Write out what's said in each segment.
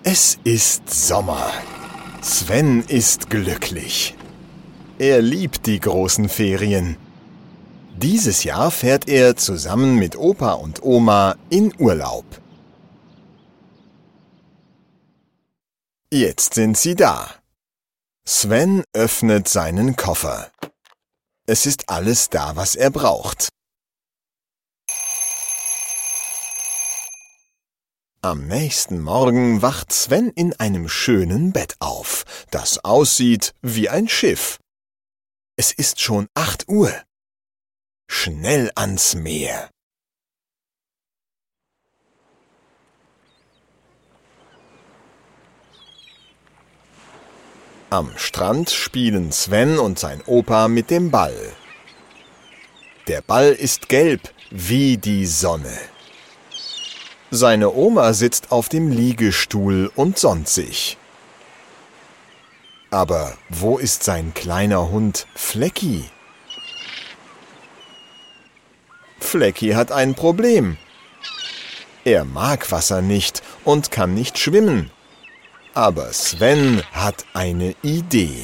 Es ist Sommer. Sven ist glücklich. Er liebt die großen Ferien. Dieses Jahr fährt er zusammen mit Opa und Oma in Urlaub. Jetzt sind sie da. Sven öffnet seinen Koffer. Es ist alles da, was er braucht. Am nächsten Morgen wacht Sven in einem schönen Bett auf, das aussieht wie ein Schiff. Es ist schon 8 Uhr. Schnell ans Meer. Am Strand spielen Sven und sein Opa mit dem Ball. Der Ball ist gelb wie die Sonne. Seine Oma sitzt auf dem Liegestuhl und sonnt sich. Aber wo ist sein kleiner Hund Flecki? Flecki hat ein Problem. Er mag Wasser nicht und kann nicht schwimmen. Aber Sven hat eine Idee.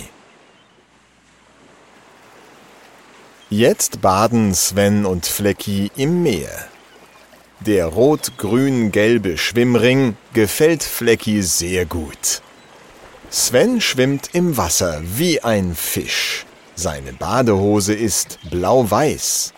Jetzt baden Sven und Flecki im Meer. Der rot-grün-gelbe Schwimmring gefällt Flecki sehr gut. Sven schwimmt im Wasser wie ein Fisch. Seine Badehose ist blau-weiß.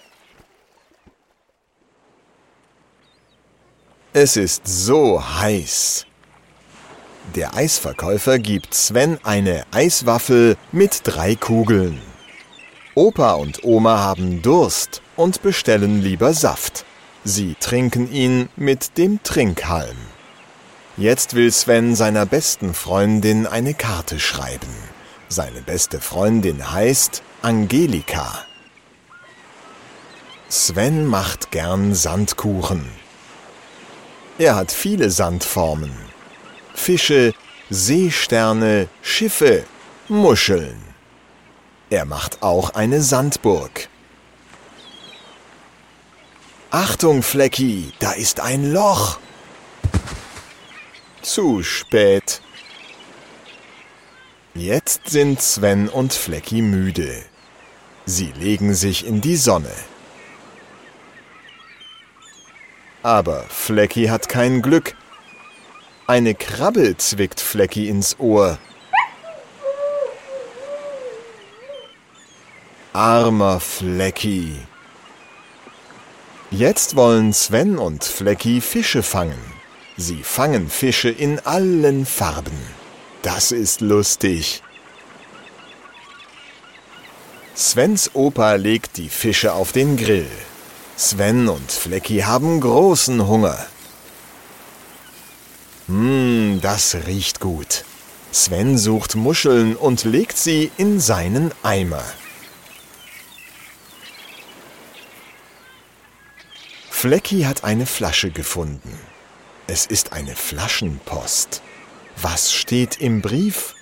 Es ist so heiß. Der Eisverkäufer gibt Sven eine Eiswaffel mit 3 Kugeln. Opa und Oma haben Durst und bestellen lieber Saft. Sie trinken ihn mit dem Trinkhalm. Jetzt will Sven seiner besten Freundin eine Karte schreiben. Seine beste Freundin heißt Angelika. Sven macht gern Sandkuchen. Er hat viele Sandformen. Fische, Seesterne, Schiffe, Muscheln. Er macht auch eine Sandburg. Achtung, Flecki, da ist ein Loch. Zu spät. Jetzt sind Sven und Flecki müde. Sie legen sich in die Sonne. Aber Flecki hat kein Glück. Eine Krabbe zwickt Flecki ins Ohr. Armer Flecki. Jetzt wollen Sven und Flecki Fische fangen. Sie fangen Fische in allen Farben. Das ist lustig. Svens Opa legt die Fische auf den Grill. Sven und Flecki haben großen Hunger. Das riecht gut. Sven sucht Muscheln und legt sie in seinen Eimer. Flecki hat eine Flasche gefunden. Es ist eine Flaschenpost. Was steht im Brief?